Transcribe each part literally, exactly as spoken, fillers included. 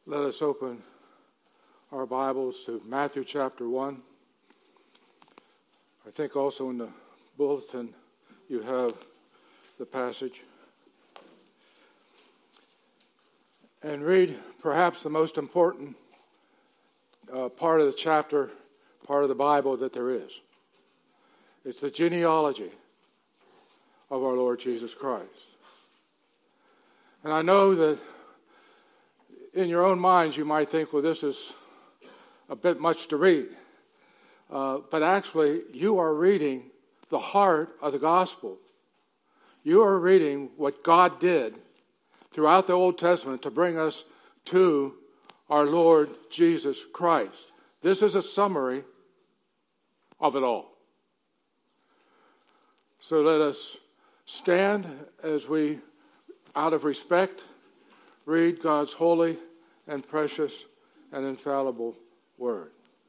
Let us open our Bibles to Matthew chapter one. I think also in the bulletin you have the passage. And read perhaps the most important uh, part of the chapter, part of the Bible that there is. It's the genealogy of our Lord Jesus Christ. And I know that in your own minds you might think, well, this is a bit much to read. Uh, but actually, you are reading the heart of the gospel. You are reading what God did throughout the Old Testament to bring us to our Lord Jesus Christ. This is a summary of it all. So let us stand as we, out of respect, read God's holy and precious and infallible word.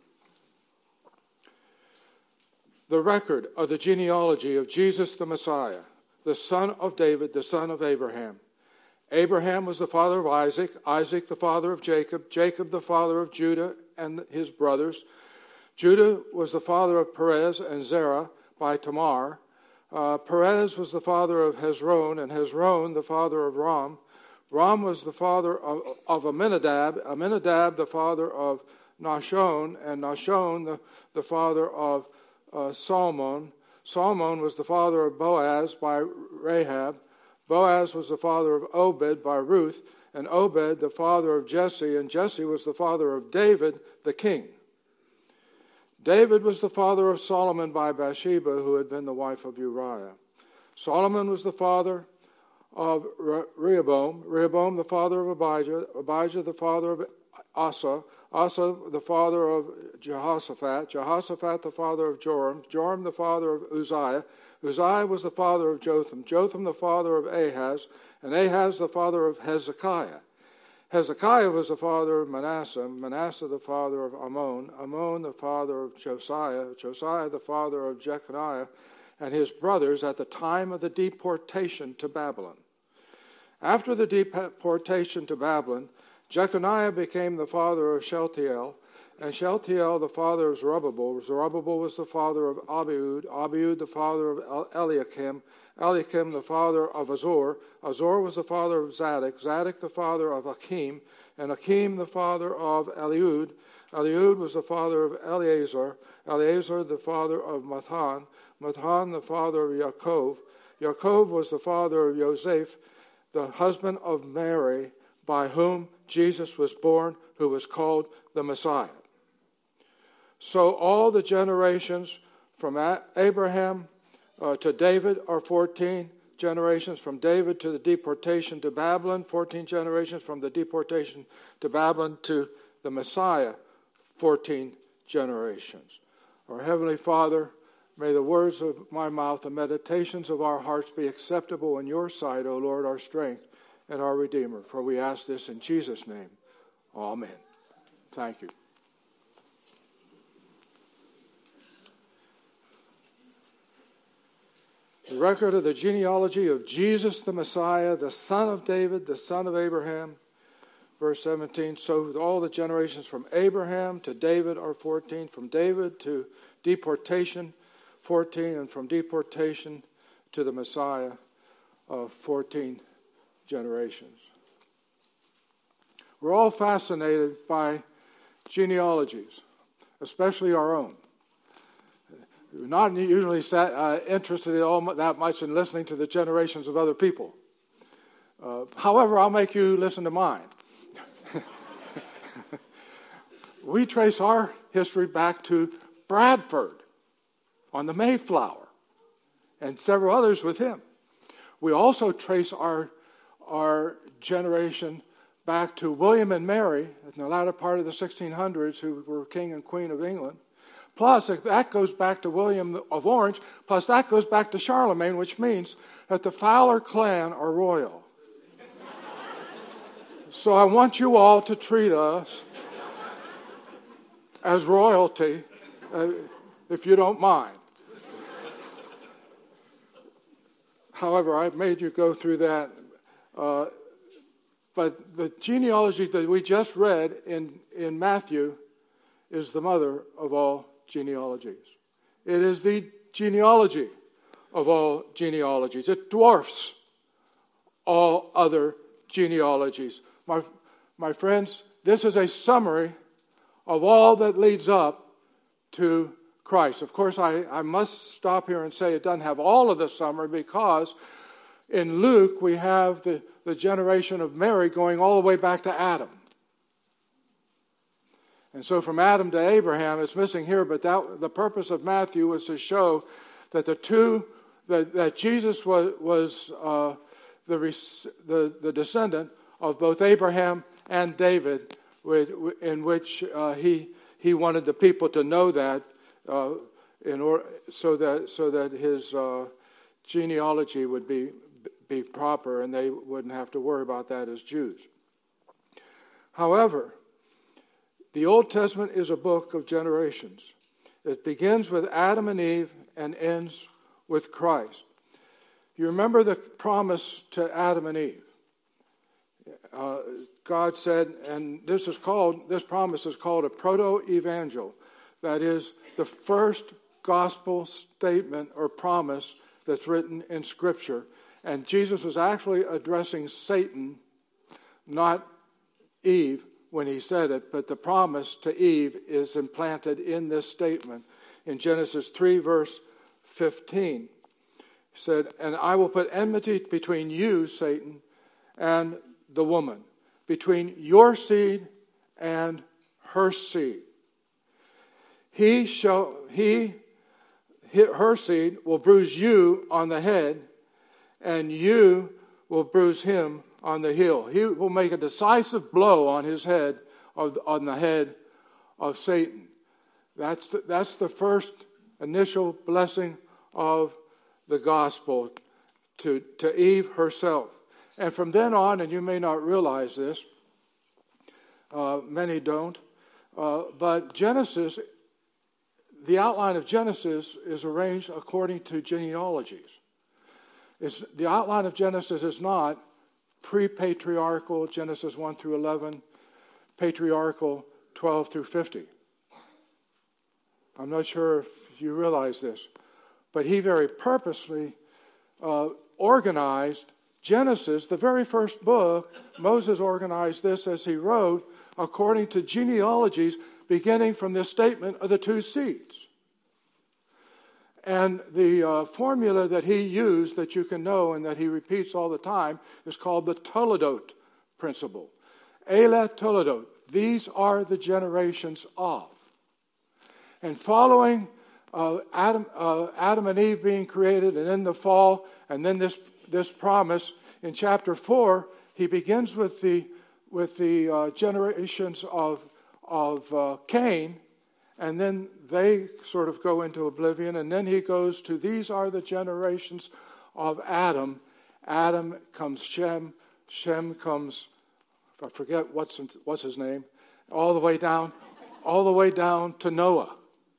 The record of the genealogy of Jesus the Messiah, the son of David, the son of Abraham. Abraham was the father of Isaac, Isaac the father of Jacob, Jacob the father of Judah and his brothers. Judah was the father of Perez and Zerah by Tamar. Uh, Perez was the father of Hezron, and Hezron the father of Ram. Ram was the father of, of Aminadab, Aminadab the father of Nahshon, and Nahshon the, the father of uh, Salmon. Salmon was the father of Boaz by Rahab. Boaz was the father of Obed by Ruth, and Obed the father of Jesse, and Jesse was the father of David the king. David was the father of Solomon by Bathsheba, who had been the wife of Uriah. Solomon was the father of Rehoboam, Rehoboam the father of Abijah, Abijah the father of Asa, Asa the father of Jehoshaphat, Jehoshaphat the father of Joram, Joram the father of Uzziah, Uzziah was the father of Jotham, Jotham the father of Ahaz, and Ahaz the father of Hezekiah. Hezekiah was the father of Manasseh, Manasseh the father of Ammon, Ammon the father of Josiah, Josiah the father of Jeconiah, and his brothers at the time of the deportation to Babylon. After the deportation to Babylon, Jeconiah became the father of Shealtiel, and Shealtiel the father of Zerubbabel. Zerubbabel was the father of Abiud, Abiud the father of Eliakim, Eliakim the father of Azor, Azor was the father of Zadok, Zadok the father of Akim, and Akim the father of Eliud. Eliud was the father of Eleazar, Eleazar the father of Matthan, Matthan the father of Yaakov. Yaakov was the father of Joseph, the husband of Mary, by whom Jesus was born, who was called the Messiah. So all the generations from Abraham uh, to David are fourteen generations. From David to the deportation to Babylon, fourteen generations. From the deportation to Babylon to the Messiah, fourteen generations. Our Heavenly Father, may the words of my mouth and meditations of our hearts be acceptable in your sight, O Lord, our strength and our Redeemer. For we ask this in Jesus' name. Amen. Thank you. The record of the genealogy of Jesus the Messiah, the son of David, the son of Abraham. Verse seventeen, so all the generations from Abraham to David are fourteen, from David to deportation, fourteen, and from deportation to the Messiah, uh, fourteen generations. We're all fascinated by genealogies, especially our own. We're not usually sat, uh, interested all that much in listening to the generations of other people. Uh, however, I'll make you listen to mine. We trace our history back to Bradford on the Mayflower and several others with him. We also trace our, our generation back to William and Mary in the latter part of the sixteen hundreds, who were king and queen of England. Plus, that goes back to William of Orange. Plus, that goes back to Charlemagne, which means that the Fowler clan are royal. So I want you all to treat us as royalty, uh, if you don't mind. However, I've made you go through that uh, but the genealogy that we just read in, in Matthew is the mother of all genealogies. It is the genealogy of all genealogies. It dwarfs all other genealogies. My, my friends, this is a summary of all that leads up to Christ. Of course, I, I must stop here and say it doesn't have all of the summary, because in Luke we have the, the generation of Mary going all the way back to Adam. And so from Adam to Abraham, it's missing here, but that, the purpose of Matthew was to show that the two, that, that Jesus was, was uh, the, the, the descendant of both Abraham and David, in which uh, he he wanted the people to know that, uh, in or, so that so that his uh, genealogy would be be proper, and they wouldn't have to worry about that as Jews. However, the Old Testament is a book of generations. It begins with Adam and Eve and ends with Christ. You remember the promise to Adam and Eve. Uh, God said, and this is called, this promise is called a proto-evangel. That is the first gospel statement or promise that's written in Scripture. And Jesus was actually addressing Satan, not Eve, when he said it, but the promise to Eve is implanted in this statement. In Genesis three, verse fifteen, he said, "And I will put enmity between you, Satan, and the woman, between your seed and her seed. He shall, he, her seed will bruise you on the head, and you will bruise him on the heel." He will make a decisive blow on his head, of, on the head of Satan. That's the, that's the first initial blessing of the gospel to, to Eve herself. And from then on, and you may not realize this, uh, many don't, uh, but Genesis, the outline of Genesis is arranged according to genealogies. It's, the outline of Genesis is not pre-patriarchal, Genesis one through eleven, patriarchal twelve through fifty. I'm not sure if you realize this, but he very purposely uh, organized Genesis, the very first book. Moses organized this as he wrote, according to genealogies, beginning from this statement of the two seeds. And the uh, formula that he used, that you can know and that he repeats all the time, is called the Toledot principle. Ele Toledot. These are the generations of. And following uh, Adam, uh, Adam and Eve being created, and then the fall, and then this this promise in chapter four, he begins with the with the uh, generations of of uh, Cain. And then they sort of go into oblivion. And then he goes to, these are the generations of Adam. Adam comes Shem. Shem comes, I forget what's what's his name, all the way down, all the way down to Noah.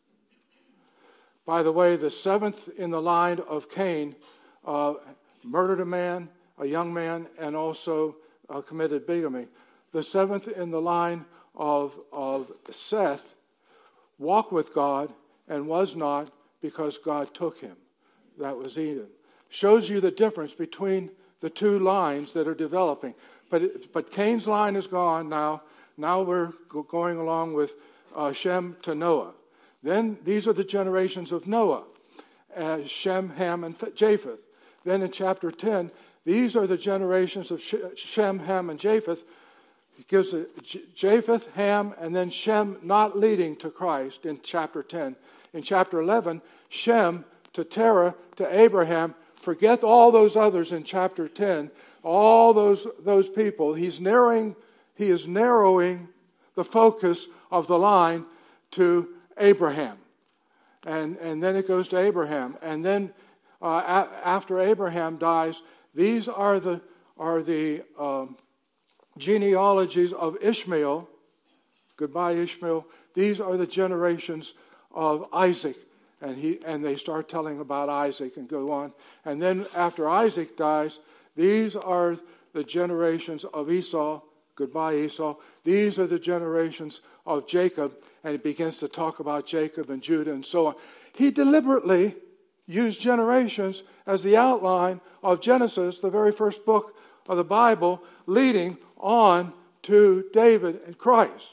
By the way, the seventh in the line of Cain uh, murdered a man, a young man, and also uh, committed bigamy. The seventh in the line of, of Seth walked with God and was not, because God took him. That was Eden. Shows you the difference between the two lines that are developing. But it, but Cain's line is gone now. Now we're going along with uh, Shem to Noah. Then these are the generations of Noah, uh, Shem, Ham, and Japheth. Then in chapter ten, these are the generations of Shem, Ham, and Japheth. He gives a Japheth, Ham, and then Shem not leading to Christ in chapter ten. In chapter eleven, Shem to Terah to Abraham. Forget all those others in chapter ten. All those those people. He's narrowing. He is narrowing the focus of the line to Abraham, and and then it goes to Abraham, and then uh, a- after Abraham dies, these are the are the um, genealogies of Ishmael. Goodbye, Ishmael. These are the generations of Isaac. And he and they start telling about Isaac and go on. And then after Isaac dies, these are the generations of Esau. Goodbye, Esau. These are the generations of Jacob. And he begins to talk about Jacob and Judah and so on. He deliberately used generations as the outline of Genesis, the very first book of the Bible, leading on to David and Christ.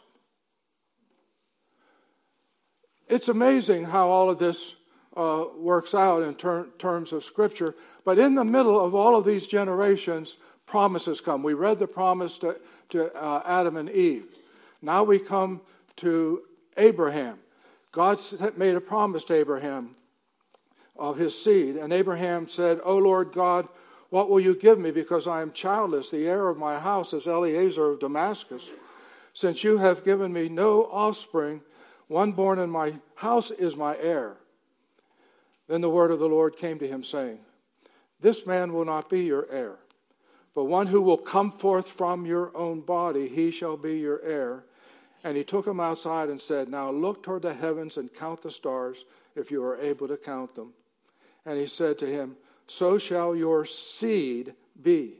It's amazing how all of this uh, works out in ter- terms of Scripture. But in the middle of all of these generations, promises come. We read the promise to, to uh, Adam and Eve. Now we come to Abraham. God made a promise to Abraham of his seed. And Abraham said, "O Lord God, what will you give me? Because I am childless. The heir of my house is Eliezer of Damascus. Since you have given me no offspring, one born in my house is my heir." Then the word of the Lord came to him, saying, "This man will not be your heir, but one who will come forth from your own body, he shall be your heir." And he took him outside and said, "Now look toward the heavens and count the stars, if you are able to count them." And he said to him, "So shall your seed be."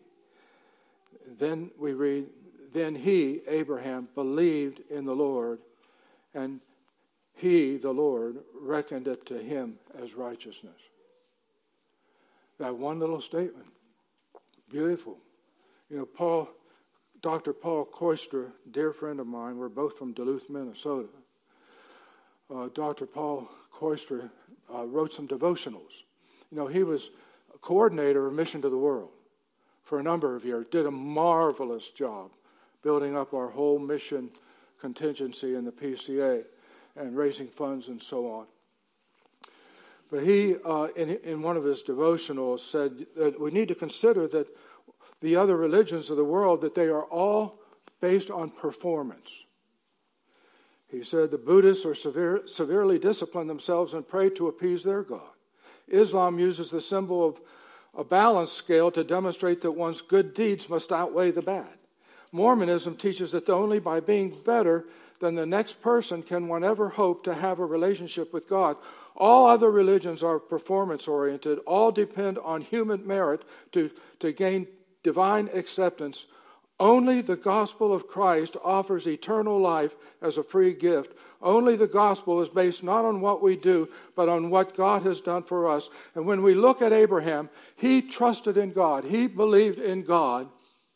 Then we read, "Then he, Abraham, believed in the Lord, and he, the Lord, reckoned it to him as righteousness." That one little statement, beautiful. You know, Paul, Doctor Paul Koistra, dear friend of mine, we're both from Duluth, Minnesota. Uh, Doctor Paul Koistra uh, wrote some devotionals. You know, he was a coordinator of Mission to the World for a number of years, did a marvelous job building up our whole mission contingency in the P C A and raising funds and so on. But he, uh, in, in one of his devotionals, said that we need to consider that the other religions of the world, that they are all based on performance. He said the Buddhists are severe, severely discipline themselves and pray to appease their God. Islam uses the symbol of a balance scale to demonstrate that one's good deeds must outweigh the bad. Mormonism teaches that only by being better than the next person can one ever hope to have a relationship with God. All other religions are performance-oriented. All depend on human merit to, to gain divine acceptance. Only the gospel of Christ offers eternal life as a free gift. Only the gospel is based not on what we do, but on what God has done for us. And when we look at Abraham, he trusted in God. He believed in God.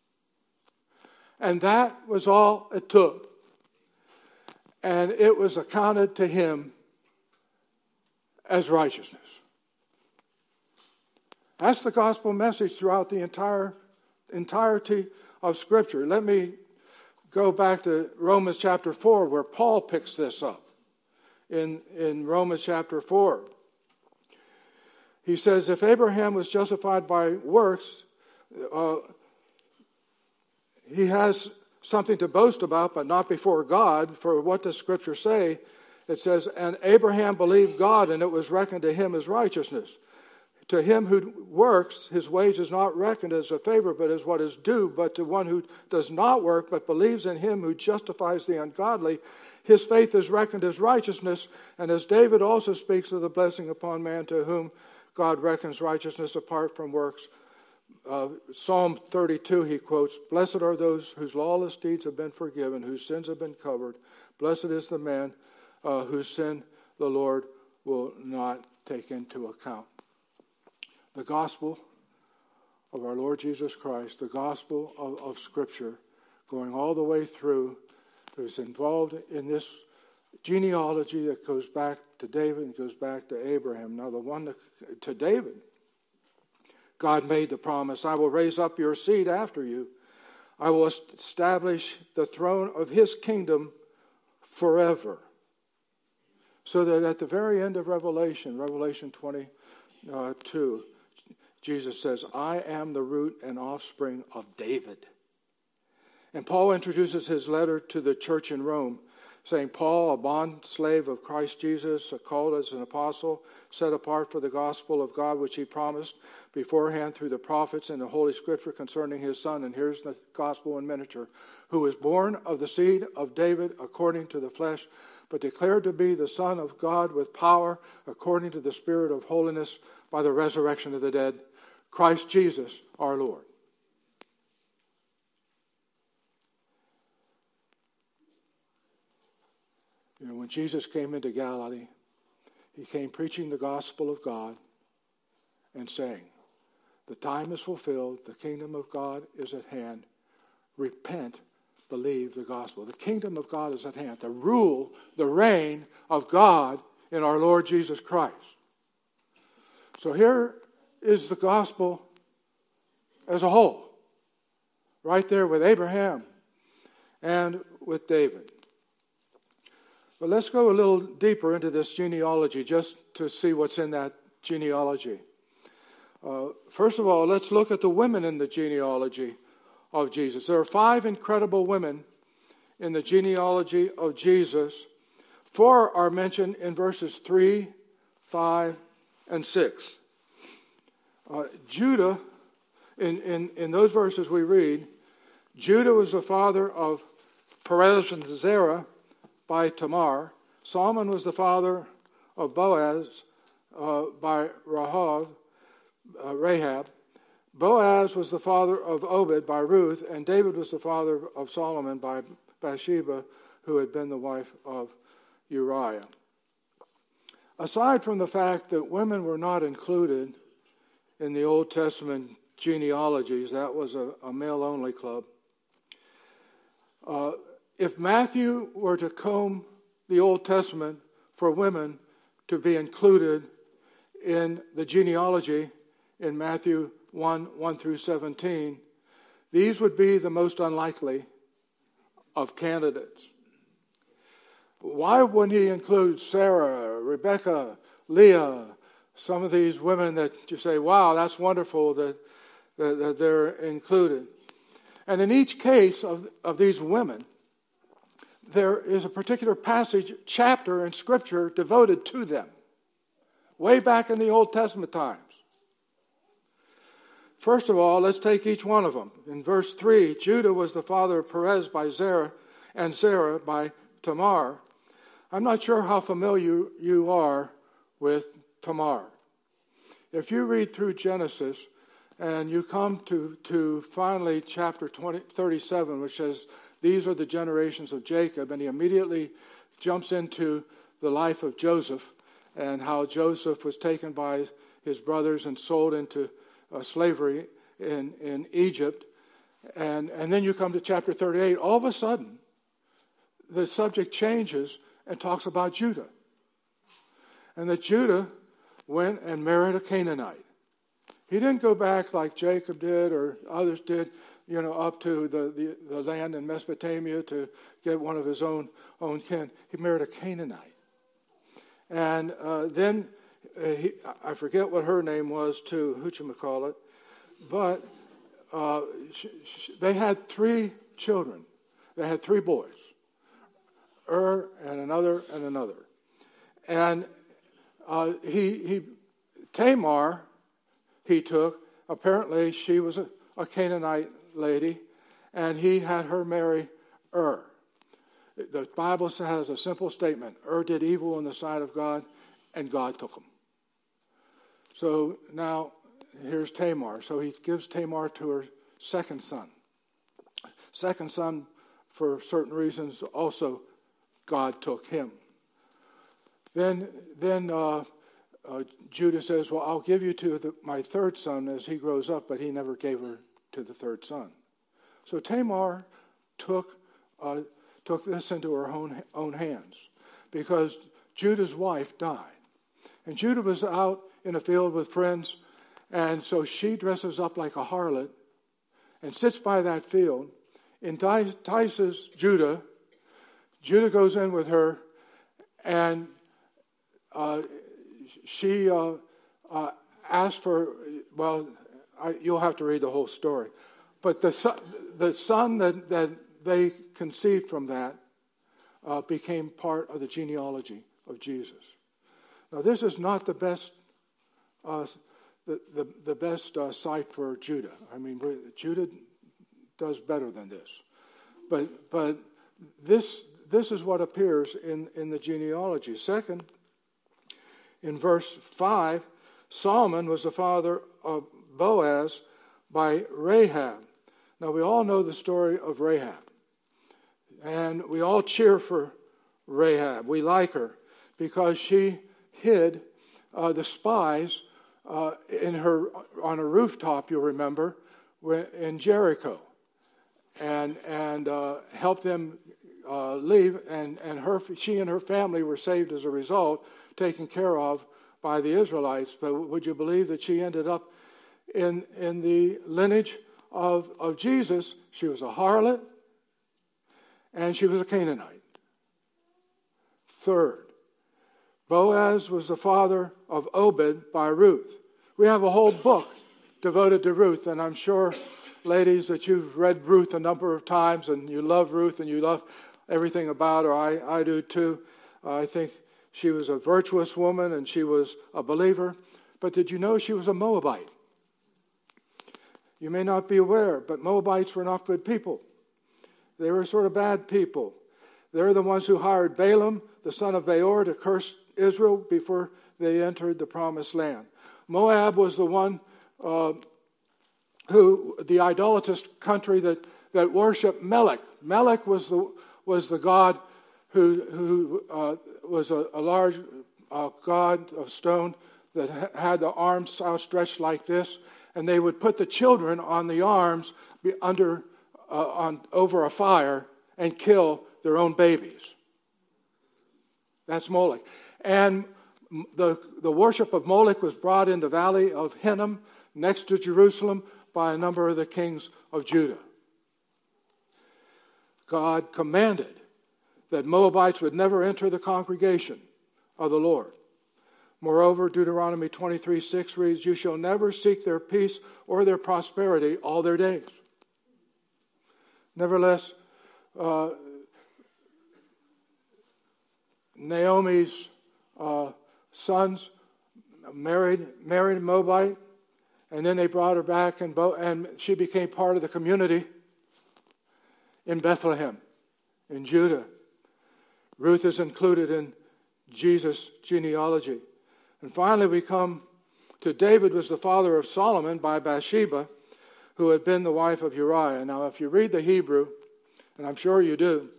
And that was all it took. And it was accounted to him as righteousness. That's the gospel message throughout the entire entirety of Scripture. Let me go back to Romans chapter four, where Paul picks this up. In, in Romans chapter four, he says, if Abraham was justified by works, uh, he has something to boast about, but not before God. For what does Scripture say? It says, and Abraham believed God, and it was reckoned to him as righteousness. To him who works, his wage is not reckoned as a favor, but as what is due. But to one who does not work, but believes in him who justifies the ungodly, his faith is reckoned as righteousness. And as David also speaks of the blessing upon man to whom God reckons righteousness apart from works. Uh, Psalm thirty-two, he quotes, blessed are those whose lawless deeds have been forgiven, whose sins have been covered. Blessed is the man uh, whose sin the Lord will not take into account. The gospel of our Lord Jesus Christ, the gospel of, of Scripture, going all the way through, is involved in this genealogy that goes back to David and goes back to Abraham. Now, the one that, to David, God made the promise, I will raise up your seed after you. I will establish the throne of his kingdom forever. So that at the very end of Revelation, Revelation twenty-two, Jesus says, I am the root and offspring of David. And Paul introduces his letter to the church in Rome, saying, Paul, a bond slave of Christ Jesus, called as an apostle, set apart for the gospel of God, which he promised beforehand through the prophets in the Holy Scripture concerning his Son. And here's the gospel in miniature, who was born of the seed of David according to the flesh, but declared to be the Son of God with power according to the Spirit of holiness by the resurrection of the dead, Christ Jesus our Lord. You know, when Jesus came into Galilee, he came preaching the gospel of God and saying, the time is fulfilled, the kingdom of God is at hand. Repent, believe the gospel. The kingdom of God is at hand. The rule, the reign of God in our Lord Jesus Christ. So here is the gospel as a whole, right there with Abraham and with David. But let's go a little deeper into this genealogy just to see what's in that genealogy. Uh, first of all, let's look at the women in the genealogy of Jesus. There are five incredible women in the genealogy of Jesus. Four are mentioned in verses three, five, and six. Uh, Judah, in, in, in those verses we read, Judah was the father of Perez and Zerah by Tamar. Solomon was the father of Boaz uh, by Rahab, uh, Rahab. Boaz was the father of Obed by Ruth, and David was the father of Solomon by Bathsheba, who had been the wife of Uriah. Aside from the fact that women were not included in the Old Testament genealogies, that was a, a male-only club. Uh, if Matthew were to comb the Old Testament for women to be included in the genealogy in Matthew one, one through seventeen, these would be the most unlikely of candidates. Why wouldn't he include Sarah, Rebecca, Leah, some of these women that you say, wow, that's wonderful that, that, that they're included? And in each case of, of these women, there is a particular passage, chapter in Scripture devoted to them, way back in the Old Testament times. First of all, let's take each one of them. In verse three, Judah was the father of Perez by Zerah, and Zerah by Tamar. I'm not sure how familiar you are with Tamar. If you read through Genesis and you come to, to finally chapter twenty, thirty-seven, which says, these are the generations of Jacob, and he immediately jumps into the life of Joseph and how Joseph was taken by his brothers and sold into uh, slavery in, in Egypt. And, and then you come to chapter thirty-eight. All of a sudden, the subject changes and talks about Judah. And that Judah went and married a Canaanite. He didn't go back like Jacob did or others did, you know, up to the, the, the land in Mesopotamia to get one of his own, own kin. He married a Canaanite. And uh, then, uh, he, I forget what her name was too, whatchamacallit, but uh, she, she, they had three children. They had three boys. Ur and another and another. And uh, he, he, Tamar, he took, apparently she was a, a Canaanite lady, and he had her marry Ur. The Bible has a simple statement. Ur did evil in the sight of God, and God took him. So now, here's Tamar. So he gives Tamar to her second son. Second son, for certain reasons, also God took him. Then, then uh, uh, Judah says, well, I'll give you to the, my third son as he grows up, but he never gave her to the third son. So Tamar took uh, took this into her own, own hands because Judah's wife died. And Judah was out in a field with friends, and so she dresses up like a harlot and sits by that field, entices Judah. Judah goes in with her, and uh, she uh, uh, asked for, well, I, you'll have to read the whole story. But the son, the son that, that they conceived from that uh, became part of the genealogy of Jesus. Now, this is not the best uh, the, the, the best uh, site for Judah. I mean, Judah does better than this. But but this this is what appears in, in the genealogy. Second, in verse five, Solomon was the father of Boaz by Rahab. Now, we all know the story of Rahab. And we all cheer for Rahab. We like her because she hid uh, the spies uh, in her on a rooftop, you'll remember, in Jericho, and and uh, helped them uh, leave. And and her she and her family were saved as a result, taken care of by the Israelites. But would you believe that she ended up in in the lineage of of Jesus? She was a harlot, and she was a Canaanite. Third, Boaz was the father of Obed by Ruth. We have a whole book devoted to Ruth, and I'm sure, ladies, that you've read Ruth a number of times, and you love Ruth, and you love everything about her. I, I do too. Uh, I think she was a virtuous woman, and she was a believer. But did you know she was a Moabite? You may not be aware, but Moabites were not good people. They were sort of bad people. They're the ones who hired Balaam, the son of Beor, to curse Israel before they entered the promised land. Moab was the one uh, who, the idolatrous country that, that worshipped Melech. Melech was the was the god who who uh, was a, a large uh, god of stone that ha- had the arms outstretched like this, and they would put the children on the arms be under uh, on over a fire and kill their own babies. That's Molech. And the, the worship of Molech was brought in the valley of Hinnom next to Jerusalem by a number of the kings of Judah. God commanded that Moabites would never enter the congregation of the Lord. Moreover, Deuteronomy twenty-three six reads, "You shall never seek their peace or their prosperity all their days." Nevertheless, uh, Naomi's uh, sons married married a Moabite, and then they brought her back, and, Bo- and she became part of the community in Bethlehem, in Judah. Ruth is included in Jesus' genealogy. And finally we come to David was the father of Solomon by Bathsheba, who had been the wife of Uriah. Now, if you read the Hebrew, and I'm sure you do,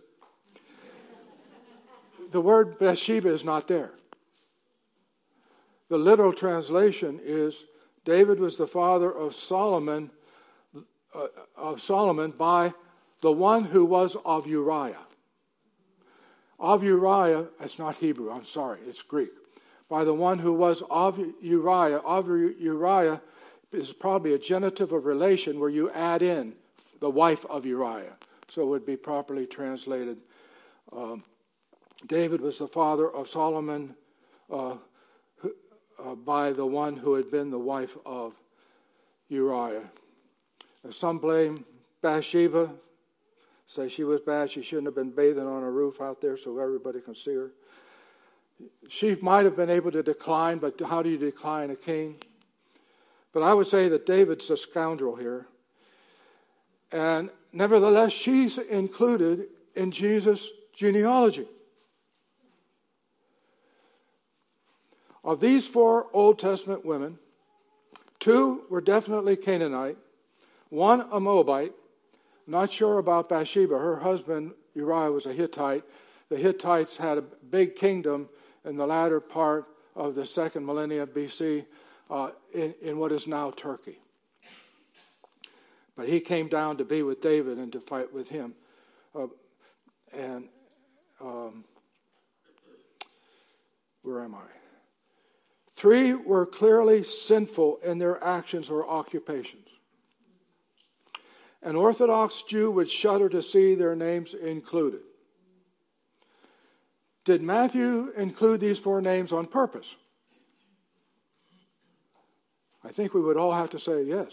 the word Bathsheba is not there. The literal translation is David was the father of Solomon, uh, of Solomon by the one who was of Uriah. Of Uriah, it's not Hebrew, I'm sorry, it's Greek. By the one who was of Uriah. Of Uriah is probably a genitive of relation where you add in the wife of Uriah. So it would be properly translated. Um, David was the father of Solomon uh, who, uh, by the one who had been the wife of Uriah. Now, some blame Bathsheba, say she was bad, she shouldn't have been bathing on a roof out there so everybody can see her. She might have been able to decline, but how do you decline a king? But I would say that David's a scoundrel here. And nevertheless, she's included in Jesus' genealogy. Of these four Old Testament women, two were definitely Canaanite, one a Moabite. Not sure about Bathsheba. Her husband, Uriah, was a Hittite. The Hittites had a big kingdom in the latter part of the second millennia B C uh, in, in what is now Turkey. But he came down to be with David and to fight with him. Uh, and um, where am I? Three were clearly sinful in their actions or occupations. An Orthodox Jew would shudder to see their names included. Did Matthew include these four names on purpose? I think we would all have to say yes.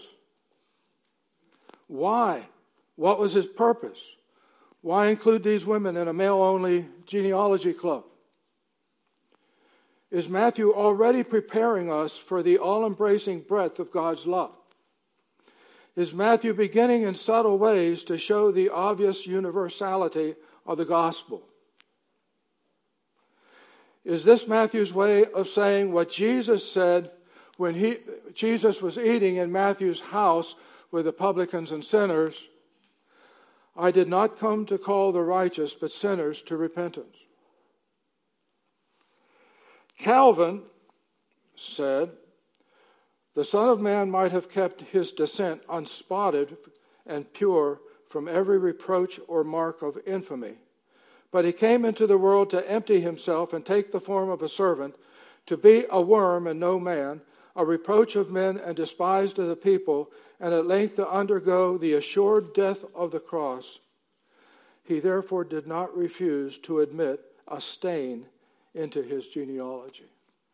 Why? What was his purpose? Why include these women in a male-only genealogy club? Is Matthew already preparing us for the all-embracing breadth of God's love? Is Matthew beginning in subtle ways to show the obvious universality of the gospel? Is this Matthew's way of saying what Jesus said when he, Jesus was eating in Matthew's house with the publicans and sinners? "I did not come to call the righteous, but sinners to repentance." Calvin said, the Son of Man might have kept his descent unspotted and pure from every reproach or mark of infamy. But he came into the world to empty himself and take the form of a servant, to be a worm and no man, a reproach of men and despised of the people, and at length to undergo the assured death of the cross. He therefore did not refuse to admit a stain into his genealogy.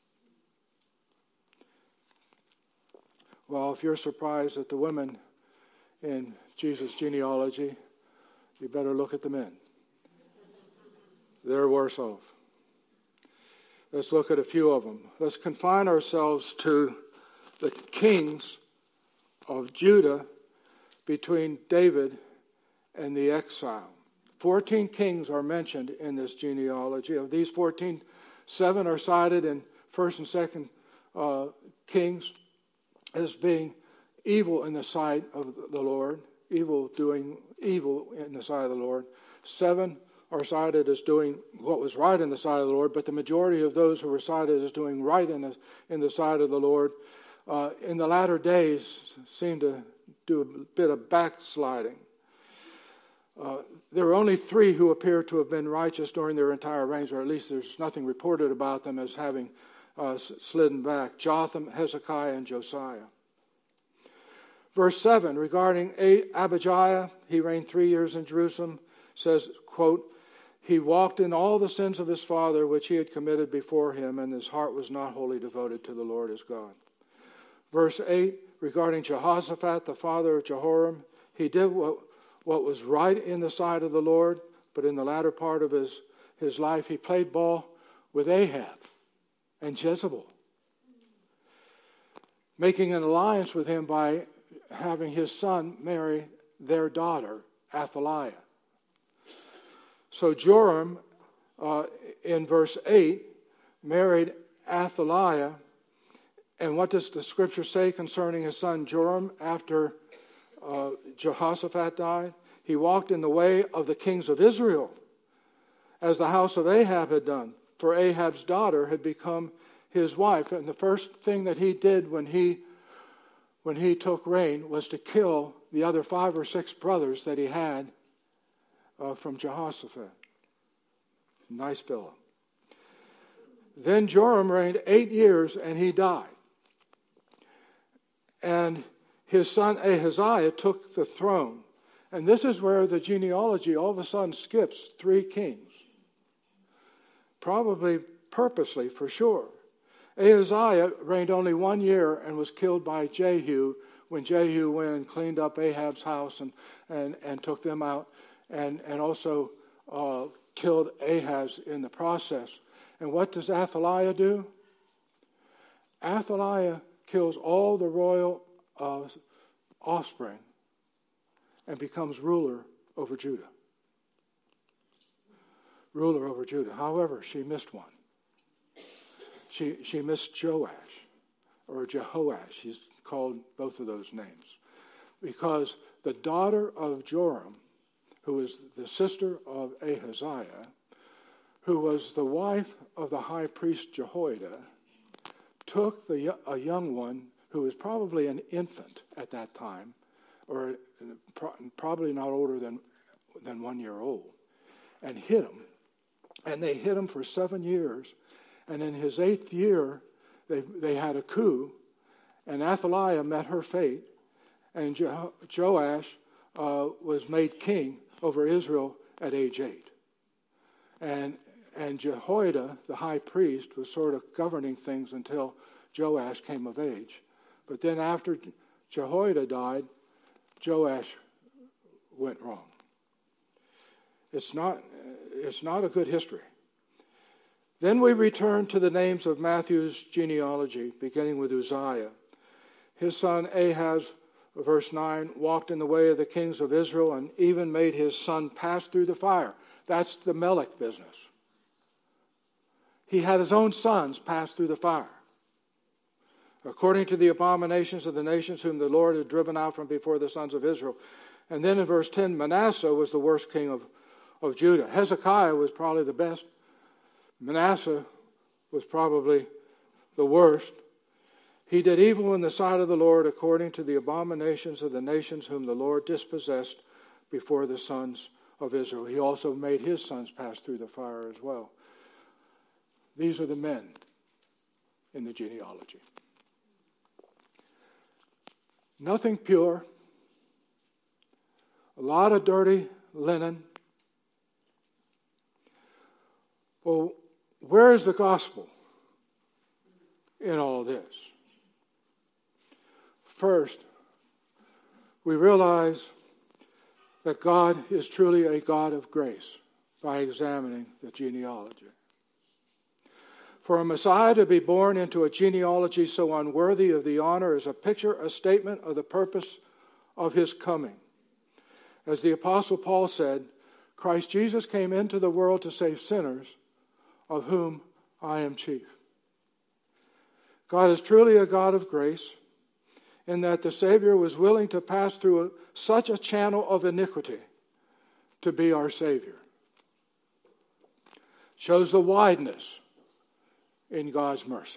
Well, if you're surprised at the women in Jesus' genealogy, you better look at the men. They're worse off. Let's look at a few of them. Let's confine ourselves to the kings of Judah between David and the exile. Fourteen kings are mentioned in this genealogy. Of these fourteen, seven are cited in First and Second uh, Kings as being evil in the sight of the Lord, evil doing evil in the sight of the Lord. Seven are cited as doing what was right in the sight of the Lord, but the majority of those who were cited as doing right in the, in the sight of the Lord uh, in the latter days seem to do a bit of backsliding. Uh, there were only three who appear to have been righteous during their entire reigns, or at least there's nothing reported about them as having uh, slidden back: Jotham, Hezekiah, and Josiah. Verse seven, regarding Abijah, he reigned three years in Jerusalem, says, quote, he walked in all the sins of his father, which he had committed before him, and his heart was not wholly devoted to the Lord his God. Verse eight, regarding Jehoshaphat, the father of Jehoram, he did what, what was right in the sight of the Lord, but in the latter part of his, his life, he played ball with Ahab and Jezebel, making an alliance with him by having his son marry their daughter, Athaliah. So Joram, uh, in verse eight, married Athaliah. And what does the scripture say concerning his son Joram after uh, Jehoshaphat died? He walked in the way of the kings of Israel, as the house of Ahab had done. For Ahab's daughter had become his wife. And the first thing that he did when he, when he took reign was to kill the other five or six brothers that he had Uh, from Jehoshaphat. Nice fellow. Then Joram reigned eight years and he died. And his son Ahaziah took the throne. And this is where the genealogy all of a sudden skips three kings. Probably purposely, for sure. Ahaziah reigned only one year and was killed by Jehu when Jehu went and cleaned up Ahab's house and, and, and took them out. And, and also uh, killed Ahaz in the process. And what does Athaliah do? Athaliah kills all the royal uh, offspring and becomes ruler over Judah. Ruler over Judah. However, she missed one. She, she missed Joash, or Jehoash. She's called both of those names. Because the daughter of Joram, who was the sister of Ahaziah, who was the wife of the high priest Jehoiada, took the, a young one who was probably an infant at that time, or probably not older than, than one year old, and hid him. And they hid him for seven years. And in his eighth year, they, they had a coup, and Athaliah met her fate, and Jo- Joash uh, was made king over Israel at age eight. And and Jehoiada, the high priest, was sort of governing things until Joash came of age. But then after Jehoiada died, Joash went wrong. It's not, it's not a good history. Then we return to the names of Matthew's genealogy, beginning with Uzziah. His son Ahaz, verse nine, walked in the way of the kings of Israel and even made his son pass through the fire. That's the Melech business. He had his own sons pass through the fire. According to the abominations of the nations whom the Lord had driven out from before the sons of Israel. And then in verse ten, Manasseh was the worst king of, of Judah. Hezekiah was probably the best. Manasseh was probably the worst. He did evil in the sight of the Lord according to the abominations of the nations whom the Lord dispossessed before the sons of Israel. He also made his sons pass through the fire as well. These are the men in the genealogy. Nothing pure, a lot of dirty linen. Well, where is the gospel in all this? First, we realize that God is truly a God of grace by examining the genealogy. For a Messiah to be born into a genealogy so unworthy of the honor is a picture, a statement of the purpose of his coming. As the Apostle Paul said, Christ Jesus came into the world to save sinners, of whom I am chief. God is truly a God of grace, in that the Savior was willing to pass through a, such a channel of iniquity to be our Savior. Shows the wideness in God's mercy.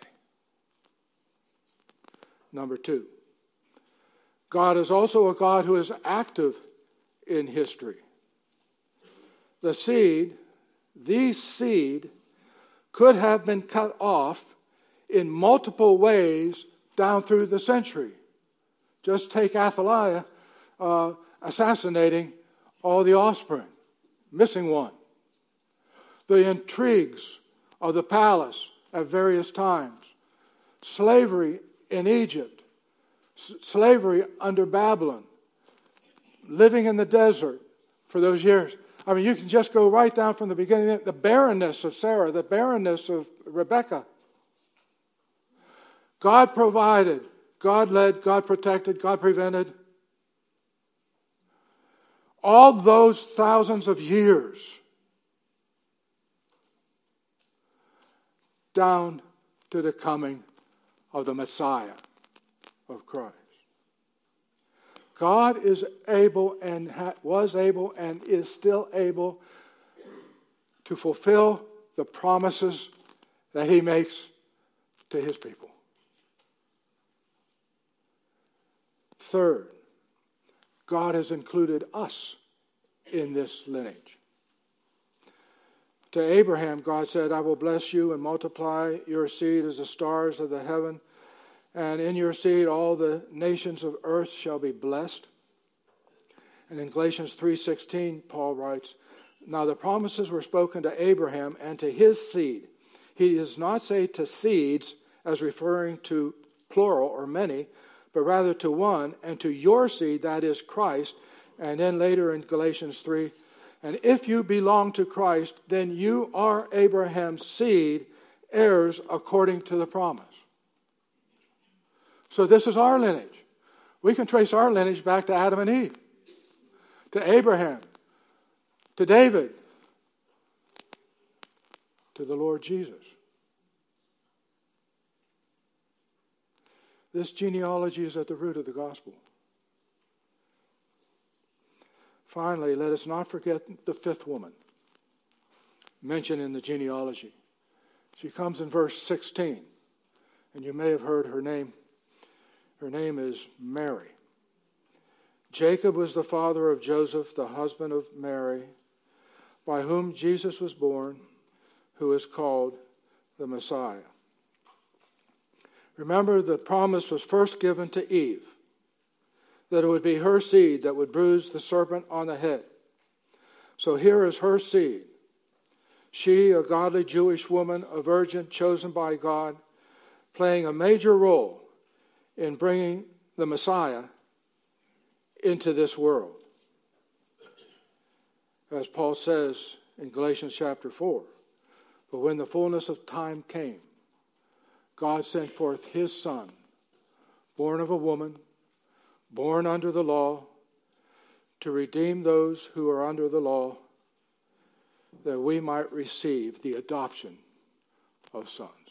Number two, God is also a God who is active in history. The seed, the seed, could have been cut off in multiple ways down through the century. Just take Athaliah uh, assassinating all the offspring, missing one. The intrigues of the palace at various times. Slavery in Egypt. S- slavery under Babylon. Living in the desert for those years. I mean, you can just go right down from the beginning. The barrenness of Sarah, the barrenness of Rebekah. God provided, God led, God protected, God prevented. All those thousands of years down to the coming of the Messiah of Christ. God is able and ha- was able and is still able to fulfill the promises that he makes to his people. Third, God has included us in this lineage. To Abraham, God said, I will bless you and multiply your seed as the stars of the heaven, and in your seed all the nations of earth shall be blessed. And in Galatians three sixteen, Paul writes, now the promises were spoken to Abraham and to his seed. He does not say to seeds as referring to plural or many, but rather to one, and to your seed, that is Christ. And then later in Galatians three, and if you belong to Christ, then you are Abraham's seed, heirs according to the promise. So this is our lineage. We can trace our lineage back to Adam and Eve, to Abraham, to David, to the Lord Jesus. This genealogy is at the root of the gospel. Finally, let us not forget the fifth woman mentioned in the genealogy. She comes in verse sixteen, and you may have heard her name. Her name is Mary. Jacob was the father of Joseph, the husband of Mary, by whom Jesus was born, who is called the Messiah. Remember, the promise was first given to Eve, that it would be her seed that would bruise the serpent on the head. So here is her seed. She, a godly Jewish woman, a virgin chosen by God, playing a major role in bringing the Messiah into this world. As Paul says in Galatians chapter four, but when the fullness of time came, God sent forth his Son, born of a woman, born under the law, to redeem those who are under the law, that we might receive the adoption of sons.